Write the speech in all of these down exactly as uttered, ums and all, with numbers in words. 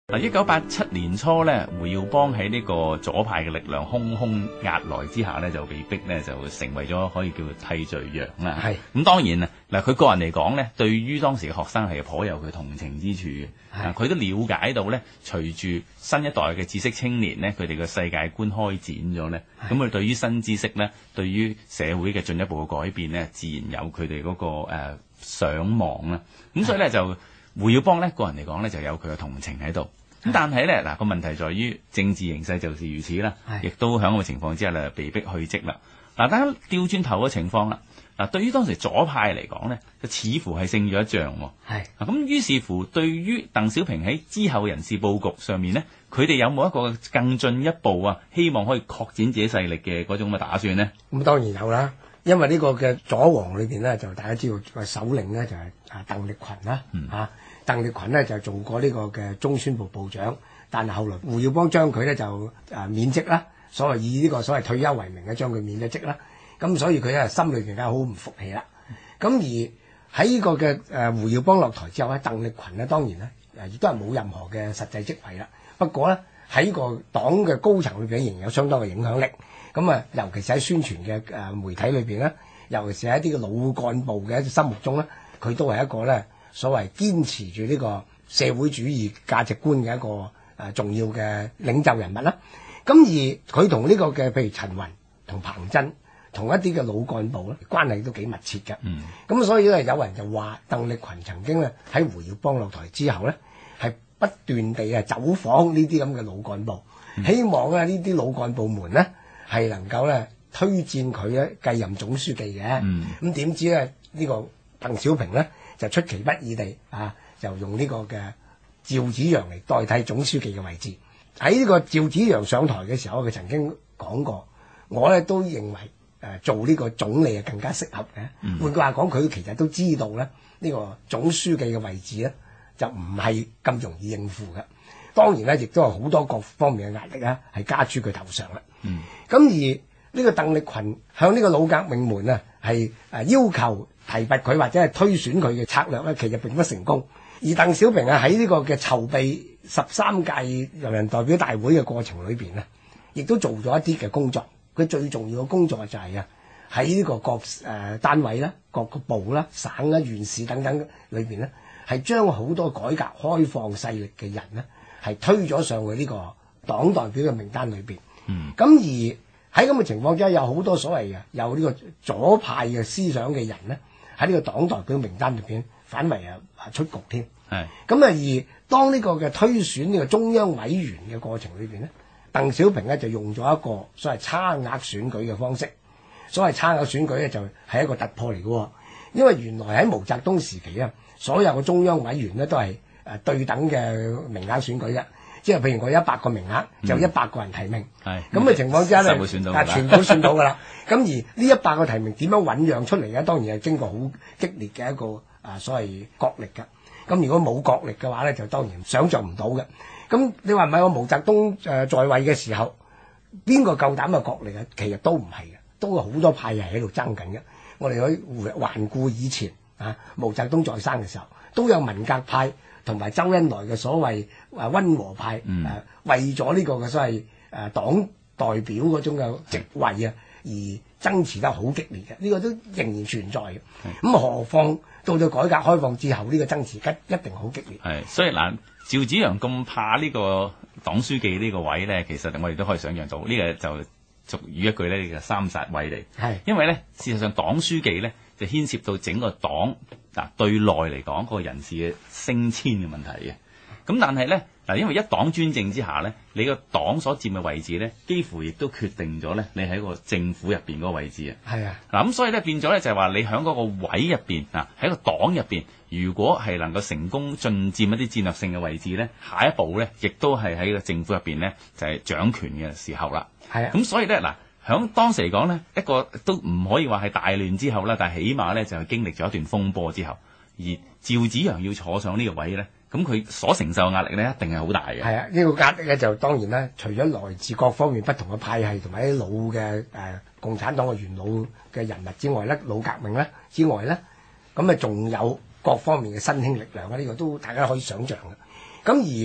嗱，一九八七年初咧，胡耀邦喺呢個左派嘅力量空空壓來之下咧，就被逼咧就成為咗可以叫做替罪羊啦。係咁，當然啊，嗱，佢個人嚟講咧，對於當時嘅學生係頗有佢同情之處嘅。係，佢都了解到咧，隨住新一代嘅知識青年咧，佢哋嘅世界觀開展咗咧，咁佢對於新知識咧，對於社會嘅進一步嘅改變咧，自然有佢哋嗰個誒、呃、想望啦。咁所以咧就。胡耀邦咧個人嚟講咧就有佢嘅同情喺度，咁但係咧嗱個問題在於政治形勢就是如此啦，亦都喺咁嘅情況之下咧被逼去職啦。嗱，大家調轉頭嘅情況啦，嗱對於當時左派嚟講咧，就似乎係勝咗一仗喎。係嗱咁，於是乎對於鄧小平喺之後人事佈局上面咧，佢哋有冇一個更進一步啊？希望可以擴展自己勢力嘅嗰種嘅打算呢？ 咁當然有啦。因為呢個嘅左王裏邊咧，就大家知道個首領咧就係啊鄧力群啦，嗯、啊鄧力群咧就做過呢個嘅中宣部部長，但係後來胡耀邦將佢咧就啊免職啦，所謂以呢個所謂退休為名咧將佢免咗職啦，咁所以佢咧心裏邊梗係好唔服氣啦。咁而喺呢個嘅誒胡耀邦落台之後咧，鄧力群咧當然咧誒亦都係冇任何嘅實際職位啦，不過咧喺個黨嘅高層裏邊仍然有相當嘅影響力。咁啊，尤其是喺宣傳嘅誒媒體裏邊咧，尤其是喺一啲嘅老幹部嘅心目中咧，佢都係一個咧所謂堅持住呢個社會主義價值觀嘅一個誒重要嘅領袖人物啦。咁而佢同呢個嘅譬如陳雲同彭真同一啲嘅老幹部咧關係都幾密切嘅。嗯。咁所以咧有人就話鄧力群曾經咧喺胡耀邦落台之後咧係不斷地啊走訪呢啲咁嘅老幹部，嗯、希望咧呢啲老幹部們咧。係能夠咧推薦佢咧繼任總書記嘅，咁點、嗯、知咧呢、這個鄧小平咧就出其不意地啊，就用呢個嘅趙紫陽嚟代替總書記嘅位置。喺呢個趙紫陽上台嘅時候，佢曾經講過，我咧都認為誒、呃、做呢個總理係更加適合嘅。嗯、換句話講，佢其實都知道咧呢、這個總書記嘅位置咧就唔係咁容易應付嘅。當然咧，亦都有好多各方面嘅壓力啊，係加諸佢頭上啦。嗯，咁而呢個鄧力群向呢個老革命們啊，係誒要求提拔佢或者係推選佢嘅策略咧，其實並不成功。而鄧小平啊喺呢個嘅籌備十三屆人民代表大會嘅過程裏邊咧，亦都做咗一啲嘅工作。佢最重要嘅工作就係啊喺呢個各誒、呃、單位啦、各個部啦、省啦、縣市等等裏邊咧，係將好多改革開放勢力嘅人咧。係推咗上去呢個黨代表嘅名單裏邊，咁、嗯、而喺咁嘅情況之下，有好多所謂嘅有呢個左派嘅思想嘅人咧，喺呢個黨代表名單裏邊反為啊出局添。係咁啊，而當呢個嘅推選呢個中央委員嘅過程裏邊咧，鄧小平咧就用咗一個所謂差額選舉嘅方式。所謂差額選舉咧就係一個突破嚟嘅，因為原來喺毛澤東時期啊，所有嘅中央委員咧都係。誒對等嘅名額選舉啫，即係譬如我一百個名額，嗯、就一百個人提名，係咁嘅情況之下咧，啊全部選到㗎啦。咁而呢一百個提名點樣醖釀出嚟咧？當然係經過好激烈嘅一個啊所謂角力㗎。咁如果冇角力嘅話咧，就當然想像唔到嘅。咁你話唔係我毛澤東誒在位嘅時候，邊個夠膽嘅角力啊？其實都唔係嘅，都有好多派系喺度爭緊嘅。我哋可以環顧以前啊，毛澤東在生嘅時候，都有文革派。同埋周恩來嘅所謂誒溫和派誒、嗯呃，為咗呢個嘅所謂誒、呃、黨代表嗰種嘅職位啊，而爭持得好激烈嘅，呢、這個都仍然存在嘅。咁、嗯、何況到咗改革開放之後，呢、這個爭持一一定好激烈。係，所以嗱，趙紫陽咁怕呢個黨書記呢個位咧，其實我哋都可以想象到，呢、這個就俗語一句咧，呢、這個三殺位嚟。係，因為咧事實上黨書記咧就牽涉到整個黨。嗱，對內嚟講，個人事嘅升遷嘅問題嘅，咁但係咧，嗱，因為一黨專政之下咧，你個黨所佔嘅位置咧，幾乎亦都決定咗咧，你喺個政府入邊嗰個位置啊。係啊，嗱咁所以咧變咗咧就係話你喺嗰個位入邊啊，喺個黨入邊，如果係能夠成功進佔一啲戰略性嘅位置咧，下一步咧亦都係喺個政府入邊咧就係、是、掌權嘅時候啦。係啊，咁所以咧嗱。響當時嚟講咧，一個都唔可以話係大亂之後啦，但係起碼咧就係經歷咗一段風波之後，而趙紫陽要坐上呢個位咧，咁佢所承受嘅壓力咧一定係好大嘅。係啊，呢、這個壓力咧就當然啦，除咗來自各方面不同嘅派系同埋啲老嘅誒、呃、共產黨嘅元老嘅人物之外咧，老革命咧之外咧，咁啊仲有各方面嘅新興力量啊，呢、這個都大家可以想象嘅。咁而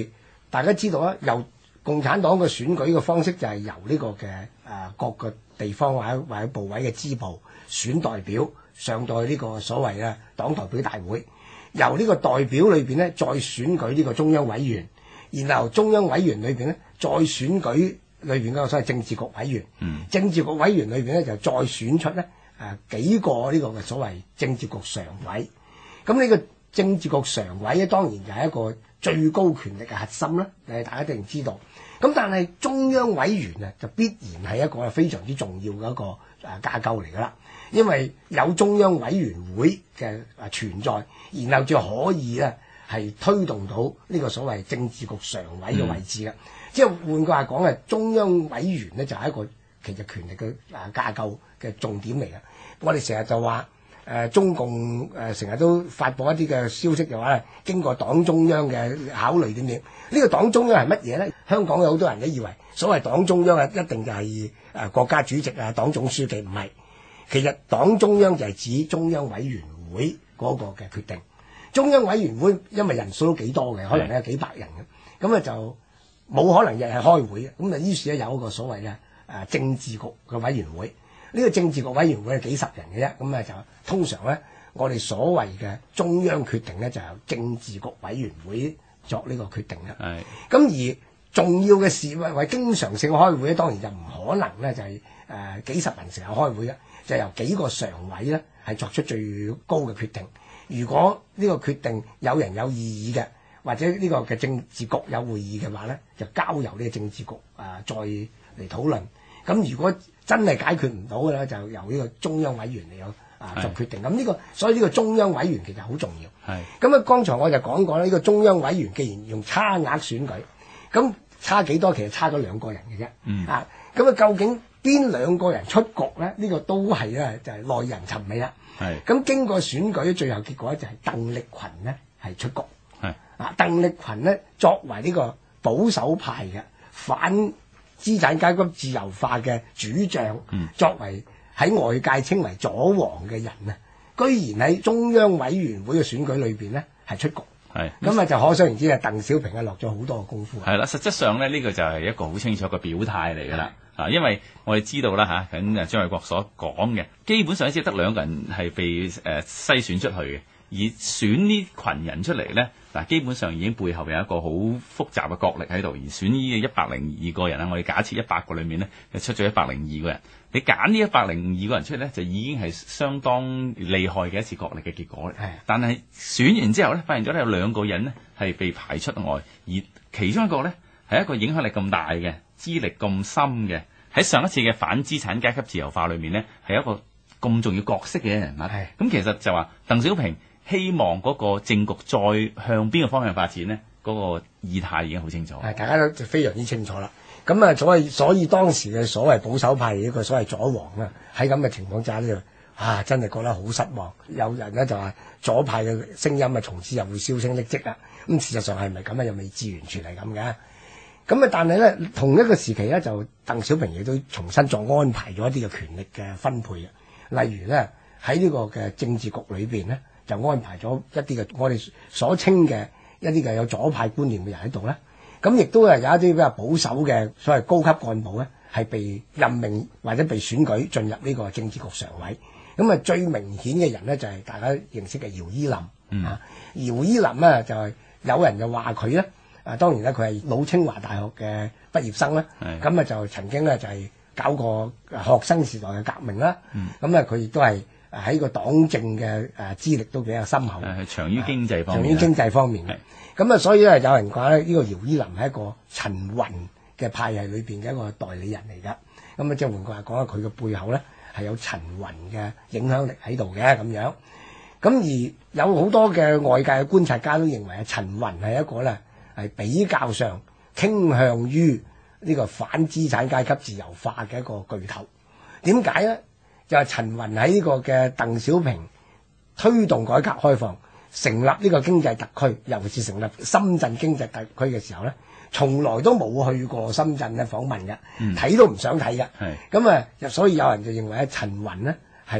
大家知道啊，由共產黨嘅選舉嘅方式就係由呢個嘅誒、呃、各個地方或者或者部委嘅支部選代表上到去呢個所謂嘅黨代表大會，由呢個代表裏邊咧再選舉呢個中央委員，然後中央委員裏邊咧再選舉裏邊嗰個所謂政治局委員，嗯、政治局委員裏邊咧就再選出咧誒、呃、幾個呢個嘅所謂政治局常委。咁呢個政治局常委咧當然就係一個最高權力嘅核心啦，誒大家一定知道。咁但係中央委員啊，就必然係一個非常之重要嘅一個誒架構嚟㗎啦。因為有中央委員會嘅誒存在，然後就可以咧係推動到呢個所謂政治局常委嘅位置嘅。嗯、即係換句話講啊，中央委員咧就係一個其實權力嘅誒架構嘅重點嚟嘅。我哋成日就話。誒、呃、中共誒成日都發佈一啲嘅消息嘅話咧，經過黨中央嘅考慮點點，呢、這個黨中央係乜嘢咧？香港有好多人都以為所謂黨中央啊，一定就係、是、誒、呃、國家主席啊、黨總書記，唔係。其實黨中央就係指中央委員會嗰個嘅決定。中央委員會因為人數都幾多嘅，可能有幾百人嘅，咁啊就冇可能日日開會嘅。咁啊於是咧有一個所謂嘅誒政治局嘅委員會。呢個政治局委員會係幾十人嘅啫，咁啊就通常咧，我哋所謂嘅中央決定咧，就由政治局委員會作呢個決定啦。係。咁而重要嘅事或或經常性開會咧，當然就唔可能咧，就係、是、誒、呃、幾十人成日開會嘅，就由幾個常委咧係作出最高嘅決定。如果呢個決定有人有異議嘅，或者呢個嘅政治局有會議嘅話咧，就交由呢個政治局啊、呃、再嚟討論。咁如果真係解決唔到嘅咧，就由呢個中央委員嚟有啊作決定。咁呢、這個所以呢個中央委員其實好重要。係。咁啊，剛才我就講過啦，呢、這個中央委員既然用差額選舉，咁差幾多？其實差咗兩個人嘅啫。嗯。啊，咁啊，究竟邊兩個人出局咧？呢、這個都係咧，就係、是、耐人尋味啦。係。咁經過選舉，最後結果就係鄧力群呢係出局。係。啊，鄧力群呢作為呢個保守派嘅反資產階級自由化嘅主將，嗯、作為喺外界稱為左王嘅人啊，居然喺中央委員會嘅選舉裏邊呢係出局，係咁啊就可想而知啊，鄧小平啊落咗好多嘅功夫。係啦，實質上咧呢、呢個就係一個好清楚嘅表態嚟㗎啦，啊，因為我哋知道啦嚇，咁啊張衛國所講嘅，基本上只得兩個人係被誒、呃、篩選出去嘅。而選呢群人出嚟咧，嗱基本上已經背後有一個好複雜嘅角力喺度。而選呢一百零二個人啊，我哋假設一百個裏面咧，就出咗一百零二個人。你揀呢一百零二個人出嚟咧，就已經係相當厲害嘅一次角力嘅結果咧。係。但係選完之後咧，發現咗咧有兩個人咧係被排出外，而其中一個咧係一個影響力咁大嘅、資歷咁深嘅，喺上一次嘅反資產階級自由化裏面咧係一個咁重要角色嘅人物。係。咁其實就話鄧小平希望嗰個政局再向邊個方向發展呢？嗰、那個意態已經好清楚。係，大家都非常之清楚啦。咁啊，所以所以當時嘅所謂保守派一個所謂左王啊，喺咁嘅情況之下呢，啊真係覺得好失望。有人呢就話左派嘅聲音啊，從此又會銷聲匿跡啦。咁事實上係咪咁啊？又未至完全係咁嘅。咁啊，但係咧同一個時期咧，就鄧小平亦都重新再安排咗一啲嘅權力嘅分配啊。例如咧喺呢個嘅政治局裏邊呢，就安排咗一啲嘅我哋所稱嘅一啲嘅有左派觀念嘅人喺度咧，咁亦都係有一啲比較保守嘅所謂高級幹部咧，係被任命或者被選舉進入呢個政治局常委。咁啊，最明顯嘅人咧就係、是、大家認識嘅姚依林。嗯、啊，姚依林咧就係、是、有人就話佢咧，啊當然咧佢係老清華大學嘅畢業生啦。咁啊就曾經咧就係、是、搞過學生時代嘅革命啦。咁啊佢亦都係。喺個黨政嘅誒資歷都比較深厚，係長於經濟方面，長於經濟方面嘅。咁啊，所以咧有人講咧，呢個姚依林係一個陳雲嘅派系裏邊嘅一個代理人嚟㗎。咁啊，即係換句話講，佢嘅背後咧係有陳雲嘅影響力喺度嘅咁樣。咁而有好多嘅外界嘅觀察家都認為啊，陳雲係一個咧係比較上傾向於呢個反資產階級自由化嘅一個巨頭。點解咧？就係陳雲喺呢個嘅鄧小平推動改革開放、成立呢個經濟特區，尤其是成立深圳經濟特區嘅時候咧，從來都冇去過深圳咧訪問嘅，睇、嗯、都唔想睇嘅。咁啊，所以有人就認為咧，陳雲呢係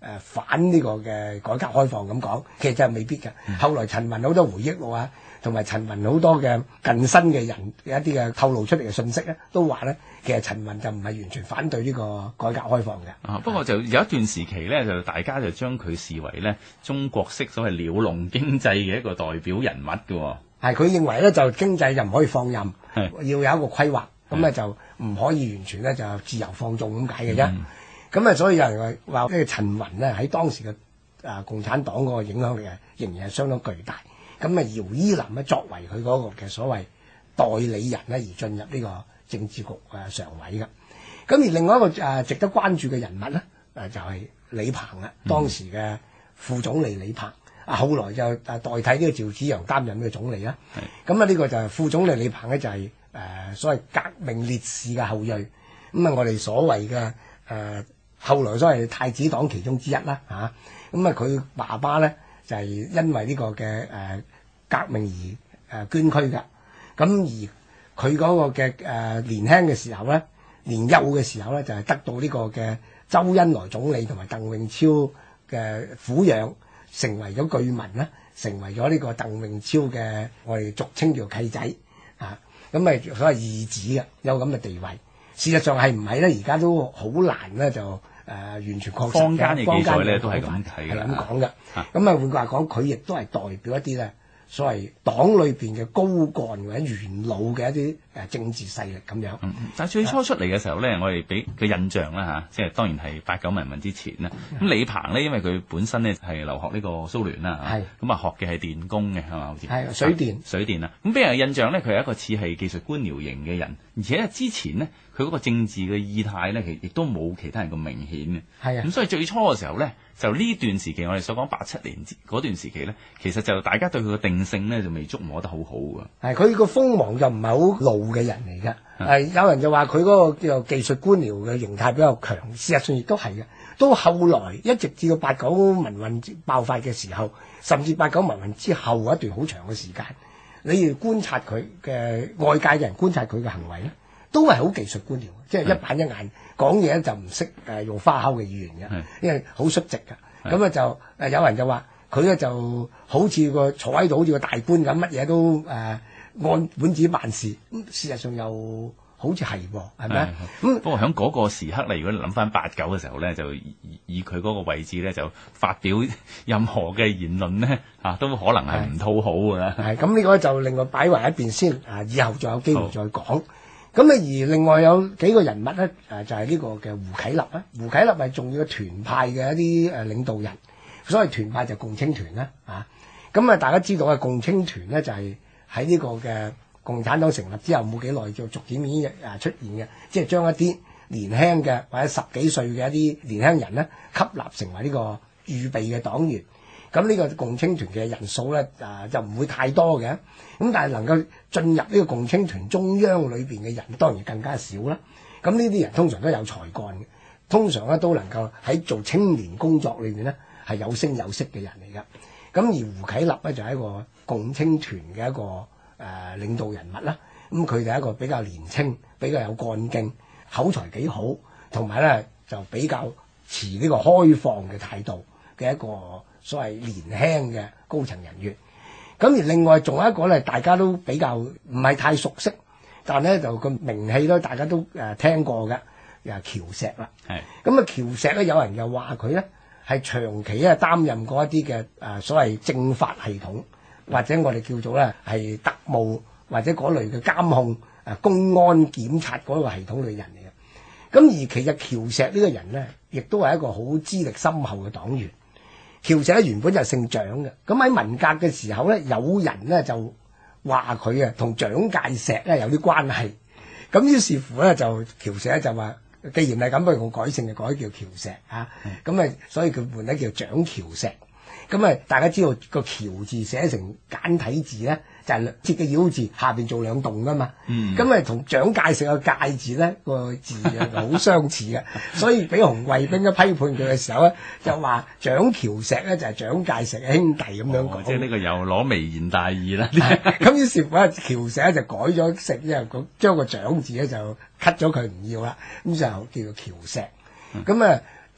誒反呢個嘅改革開放咁講，其實就係未必嘅。嗯、後來陳雲好多回憶錄啊，同埋陳雲好多嘅近身嘅人嘅一啲嘅透露出嚟嘅信息咧，都話咧其實陳雲就唔係完全反對呢個改革開放嘅。 啊，不過就有一段時期咧，就大家就將佢視為咧中國式所謂鳥籠經濟嘅一個代表人物嘅、哦。係佢認為咧就經濟就唔可以放任，要有一個規劃，咁咧就唔可以完全咧就自由放縱咁解嘅啫。咁啊、嗯，所以有人話話呢個陳雲咧喺當時嘅啊共產黨嗰個影響力係仍然係相當巨大。咁啊，姚依林咧作為佢嗰個嘅所謂代理人咧而進入呢個政治局誒常委嘅。咁而另外一個誒值得關注嘅人物咧誒就係李鵬啦，當時嘅副總理李鵬。啊，後來就誒代替呢個趙紫陽擔任呢個總理啦。咁啊，呢個就係副總理李鵬咧，就係、是、誒、呃、所謂革命烈士嘅後裔。咁啊，我哋所謂嘅誒後來所謂太子黨其中之一啦嚇。咁啊，佢爸爸咧就係、是、因為呢個嘅誒、呃、革命而誒捐軀嘅。咁而佢嗰個嘅誒、呃、年輕嘅時候咧，年幼嘅時候咧，就係、是、得到呢個嘅周恩來總理同埋鄧穎超嘅撫養。成為咗據民啦，成為咗呢個鄧穎超嘅我哋俗稱叫契仔啊，咁咪所謂義子嘅，有咁嘅地位。事實上係唔係咧？而家都好難咧，就誒、呃、完全確實。 坊間嘅記載咧都係咁睇嘅， 係咁講嘅。咁啊換句話講，佢亦都係代表一啲咧所謂黨裏邊嘅高幹或者元老嘅一啲誒政治勢力咁樣。 嗯、但係最初出嚟嘅時候咧，我哋俾嘅印象啦嚇，即係當然係八九民運之前啦。咁、嗯、李鵬咧，因為佢本身咧係留學呢個蘇聯啦，係咁啊學嘅係電工嘅係嘛，好似係水電水電啊。咁俾人嘅印象咧，佢係一個似係技術官僚型嘅人，而且之前呢，佢嗰個政治嘅意態咧，其實亦都冇其他人咁明顯嘅。係啊，咁所以最初嘅時候咧，就呢段時期我哋所講八七年嗰段時期咧，其實就大家對佢嘅定性咧就未捉摸得好好㗎。 係佢個鋒芒就唔係好露嘅人嚟㗎。係、啊、有人就話佢嗰個叫做技術官僚嘅形態比較強，事實上亦都係嘅。到後來一直至到八九民運爆發嘅時候，甚至八九民運之後一段好長嘅時間，你要觀察佢嘅外界嘅人觀察佢嘅行為咧，都係好技術官僚，即係一板一眼講嘢就唔識誒用花口嘅語言嘅，因為好率直㗎。咁啊就誒有人就話佢咧就好似個坐喺度好似個大官咁，乜嘢都誒、呃、按本子辦事。咁事實上又好似係喎，係咪啊？咁不過喺嗰個時刻咧，如果你諗翻八九嘅時候咧，就以佢嗰個位置咧，就發表任何嘅言論咧，啊都可能係唔討好㗎啦。 係咁呢個就另外擺埋一邊先，啊以後仲有機會再講。咁啊，而另外有幾個人物咧，誒就係、是、呢個嘅胡啟立啦。胡啟立係重要嘅團派嘅一啲誒領導人，所謂團派就共青團啦，啊，咁啊大家知道嘅共青團咧就係喺呢個嘅共產黨成立之後冇幾耐就逐漸已經誒出現嘅，即係將一啲年輕嘅或者十幾歲嘅一啲年輕人咧吸納成為呢個預備嘅黨員。咁呢個共青團嘅人數咧，誒、呃、就唔會太多嘅，咁但係能夠進入呢個共青團中央裏邊嘅人，當然更加少啦。咁呢啲人通常都有才幹嘅，通常咧都能夠喺做青年工作裏邊咧係有聲有色嘅人嚟噶。咁而胡啟立咧就係、是、一個共青團嘅一個誒、呃、領導人物啦。咁佢哋係一個比較年青、比較有幹勁、口才幾好，同埋咧就比較持呢個開放嘅態度嘅一個所謂年輕嘅高層人員。咁而另外仲有一個咧，大家都比較唔係太熟悉，但咧就個名氣咧大家都誒聽過嘅，又係喬石啦。係咁啊，喬石咧有人又話佢咧係長期咧擔任過一啲嘅誒所謂政法系統，或者我哋叫做咧係特務或者嗰類嘅監控誒公安檢察嗰個系統嘅人嚟嘅。咁而其實喬石呢個人咧，亦都係一個好資歷深厚嘅黨員。喬石咧原本就姓蔣嘅，咁喺文革嘅時候咧，有人咧就話佢啊同蔣介石咧有啲關係，咁於是乎咧就喬石咧就話，既然係咁，不如我改姓就改叫喬石啊，咁啊，所以佢換咧叫蔣喬石。咁啊，大家知道個喬字寫成簡體字咧，就係切嘅妖字下邊做兩棟噶嘛。咁啊，同蔣介石個介字咧個字啊好相似嘅，所以俾紅衛兵一批判佢嘅時候咧，就話蔣喬石咧就係蔣介石嘅兄弟咁樣講。 即係呢個又攞微言大義啦。 咁於是乎咧，喬石咧就改咗姓，之後咁將個蔣字咧就 cut 咗佢唔要啦，咁就叫做喬石。咁啊。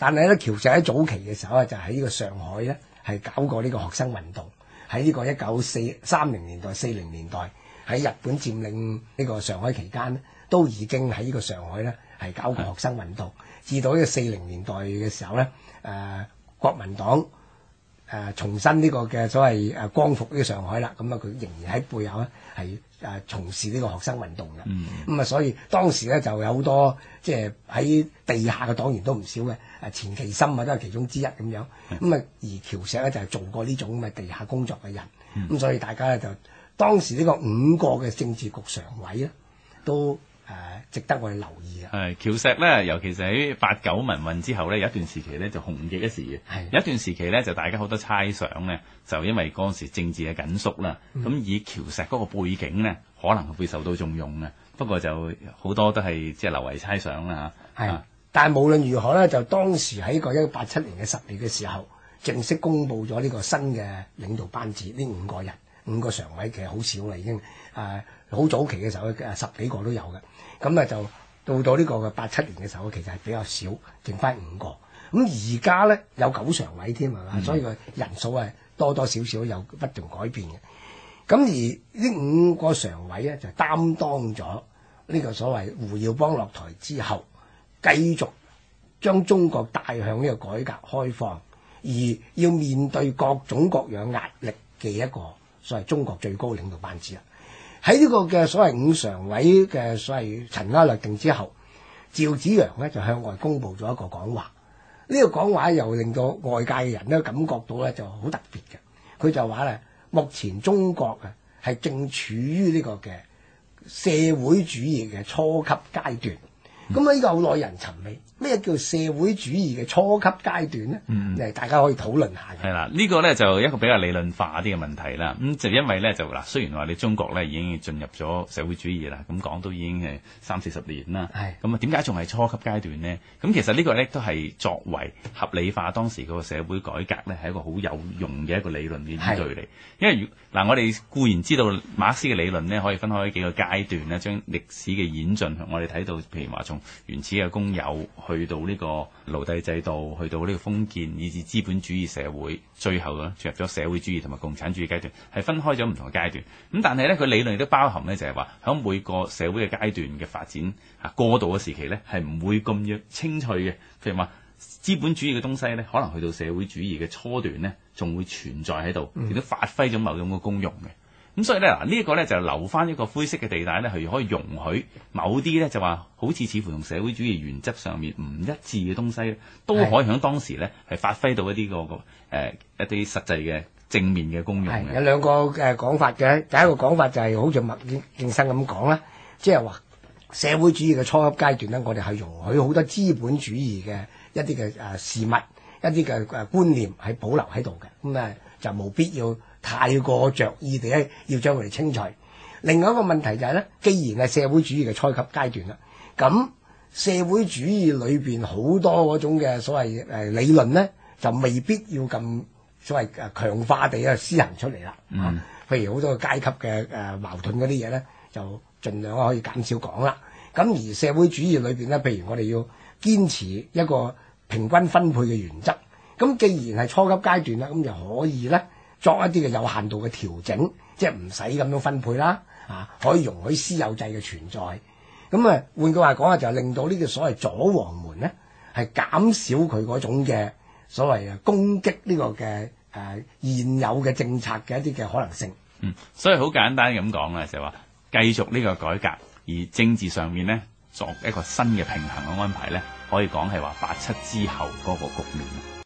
但係咧，喬石喺早期嘅時候咧，就喺呢個上海咧係搞過呢個學生運動，喺呢個一九四三零年代、四零年代喺日本佔領呢個上海期間咧，都已經喺呢個上海咧係搞過學生運動。至到呢個四零年代嘅時候咧，誒、呃、國民黨誒、呃、重新呢個嘅所謂誒光復呢個上海啦，咁啊佢仍然喺背後咧係誒從事呢個學生運動嘅。咁啊、嗯，所以當時咧就有好多即係喺地下嘅黨員都唔少嘅，誒錢其琛啊都係其中之一咁樣。咁啊、嗯，而喬石咧就係做過呢種咁嘅地下工作嘅人。咁、嗯、所以大家咧就當時呢個五個嘅政治局常委咧都。誒、呃，值得我哋留意啊！ 係喬石咧，尤其是喺八九民運之後咧，有一段時期咧就紅極一時嘅。係有一段時期咧，就大家好多猜想咧，就因為嗰陣時政治嘅緊縮啦，咁、嗯、以喬石嗰個背景咧，可能會受到重用嘅。不過就好多都係即係留為猜想啦嚇。係、啊， 但係無論如何咧，就當時喺個一九八七年嘅十月嘅時候，正式公布咗呢個新嘅領導班子，呢五個人，五個常委其實好少啦，已經誒好、呃、早期嘅時候誒十幾個都有嘅。咁啊就到到呢個嘅八七年嘅時候，其實係比較少，剩翻五個。咁而家咧有九常委添係嘛，嗯、所以個人數係多多少少有不斷改變嘅。咁而呢五個常委咧就擔當咗呢個所謂胡耀邦落台之後，繼續將中國帶向呢個改革開放，而要面對各種各樣壓力嘅一個所謂中國最高領導班子啦。喺呢個嘅所謂五常委嘅所謂塵埃落定之後，趙紫陽咧就向外公布咗一個講話。呢、這個講話又令到外界嘅人都感覺到咧就好特別嘅。佢就話咧，目前中國啊係正處於呢個嘅社會主義嘅初級階段。咁啊呢個好耐人尋味，咩叫社會主義嘅初級階段咧？嗯，誒大家可以討論下嘅。 係啦，呢、這個咧就一個比較理論化啲嘅問題啦。咁、嗯、就因為咧就嗱，雖然話你中國咧已經進入咗社會主義啦，咁講都已經係三四十年啦。係咁啊，點解仲係初級階段呢？咁其實呢個咧都係作為合理化當時嗰個社會改革咧，係一個好有用嘅一個理論嘅依據嚟。因為嗱，我哋固然知道馬克思嘅理論咧，可以分開幾個階段咧，將歷史嘅演進，我哋睇到譬如話從原始嘅公有去到呢個奴隸制度，去到呢個封建，以至資本主義社會，最後咧進入咗社會主義同埋共產主義階段，係分開咗唔同嘅階段。咁但係咧，佢理論亦都包含咧，就係話喺每個社會嘅階段嘅發展啊過渡嘅時期咧，係唔會咁樣清脆嘅。譬如話資本主義嘅東西咧，可能去到社會主義嘅初段咧，仲會存在喺度，亦都發揮咗某種嘅功用嘅。咁所以咧，嗱、這、呢個咧就留翻一個灰色嘅地帶咧，係可以容許某啲咧就話好似似乎同社會主義原則上面唔一致嘅東西，都可以喺當時咧係發揮到一啲個個誒一啲實際嘅正面嘅功用嘅。 有兩個誒講法嘅，第一個講法就係好似麥敬生咁講啦，即係話社會主義嘅初級階段咧，我哋係容許好多資本主義嘅一啲嘅誒事物、一啲嘅誒觀念係保留喺度嘅，咁誒就冇必要太過着意地咧，要將佢哋清除。另外一個問題就係、是、咧，既然係社會主義嘅初級階段啦，咁社會主義裏邊好多嗰種嘅所謂誒理論咧，就未必要咁所謂誒強化地啊施行出嚟啦。嗯、啊，譬如好多階級嘅誒矛盾嗰啲嘢咧，就盡量可以減少講啦。咁而社會主義裏邊咧，譬如我哋要堅持一個平均分配嘅原則，咁既然係初級階段啦，咁就可以咧，作一啲嘅有限度嘅調整，即係唔使咁樣分配啦，啊，可以容許私有制嘅存在。咁啊，換句話講啊，就係令到呢個所謂左黃門咧，係減少佢嗰種嘅所謂啊攻擊呢個嘅誒、呃、現有嘅政策嘅一啲嘅可能性。 嗯，所以好簡單咁講啊，就係話繼續呢個改革，而政治上面咧作一個新嘅平衡嘅安排咧，可以講係話八七之後嗰個局面。